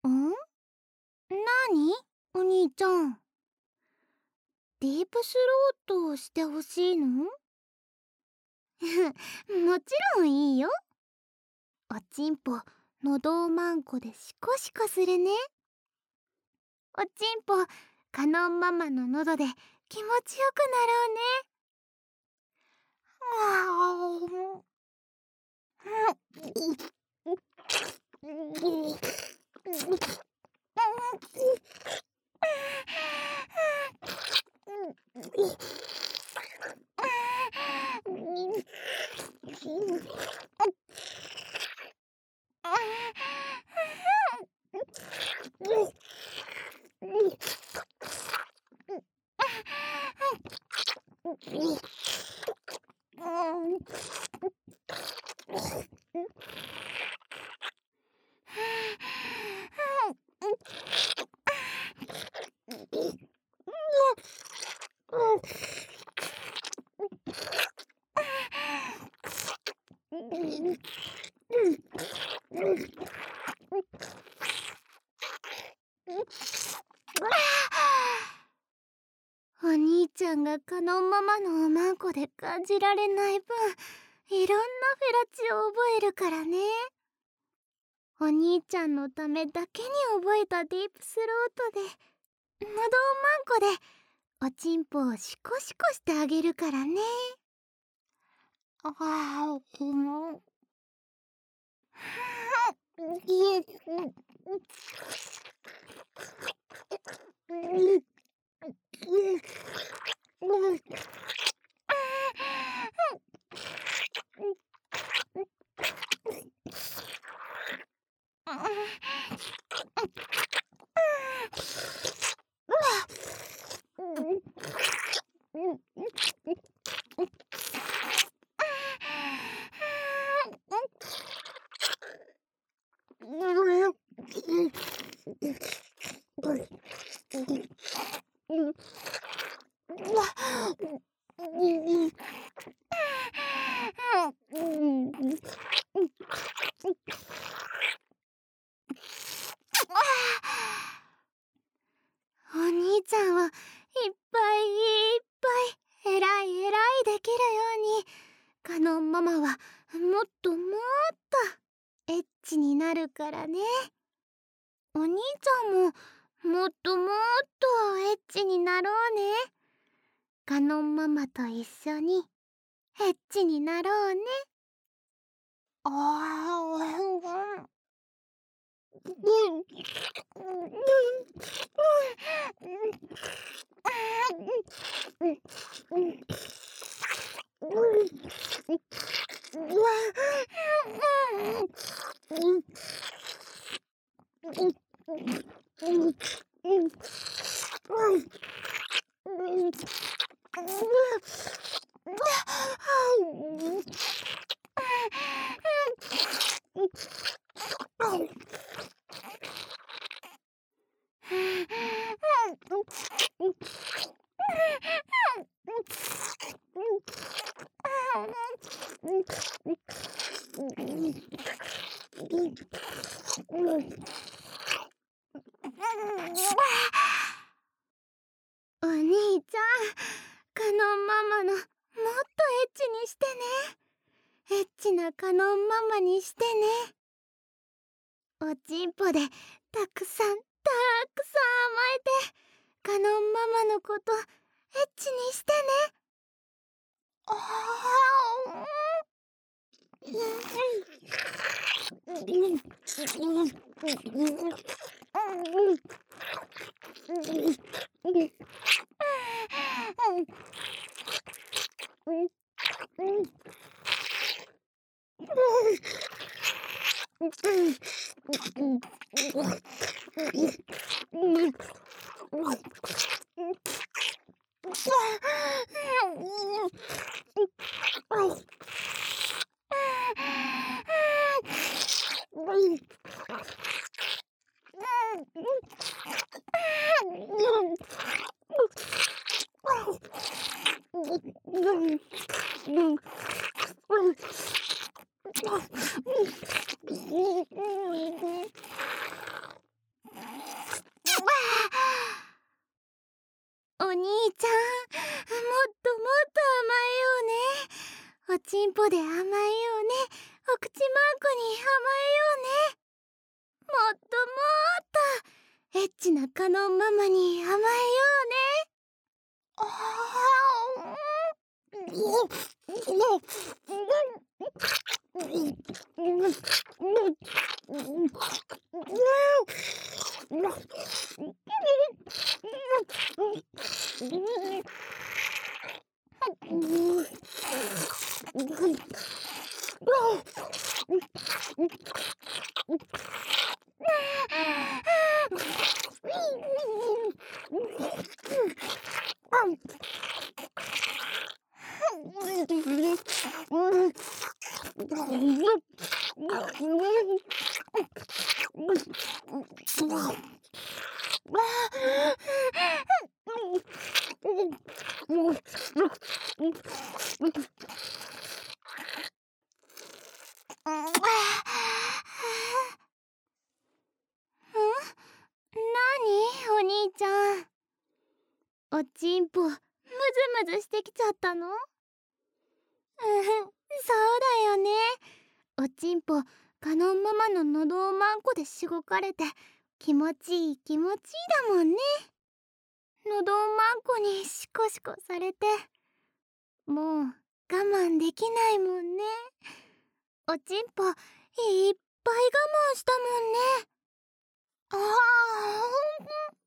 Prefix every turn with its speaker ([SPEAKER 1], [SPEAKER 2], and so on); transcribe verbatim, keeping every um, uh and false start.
[SPEAKER 1] ん？なに？お兄ちゃん。ディープスロートをしてほしいの？もちろんいいよ。おちんぽ、のどをまんこでシコシコするね。おちんぽ、カノンママの喉で気持ちよくなろうね。お兄ちゃんがカノンママのおまんこで感じられない分、いろんなフェラチを覚えるからね。お兄ちゃんのためだけに覚えたディープスロートで、のどおまんこでおちんぽをシコシコしてあげるからね。ああ、ほん。お兄ちゃんをいっぱいいっぱいえらいえらいできるように、カノンママはもっともっとエッチになるからね。お兄ちゃんももっともっとエッチになろうね。カノンママと一緒にエッチになろうね。ああ、お兄ちゃん、カノンママのもっとエッチにしてね。エッチなカノンママにしてね。おちんぽでたくさんたくさん甘えて、カノンママのことエッチにしてね。ああ、 ちんぽで甘えようね。お口まんこに甘えようね。もっともっとエッチなカノンママに甘えようね。あお兄ちゃん、おちんぽムズムズしてきちゃったの？うん、そうだよね。おちんぽカノンママの喉をまんこでしごかれて気持ちいい気持ちいいだもんね。喉をまんこにシコシコされてもう我慢できないもんね。おちんぽいっぱい我慢したもんね。ああ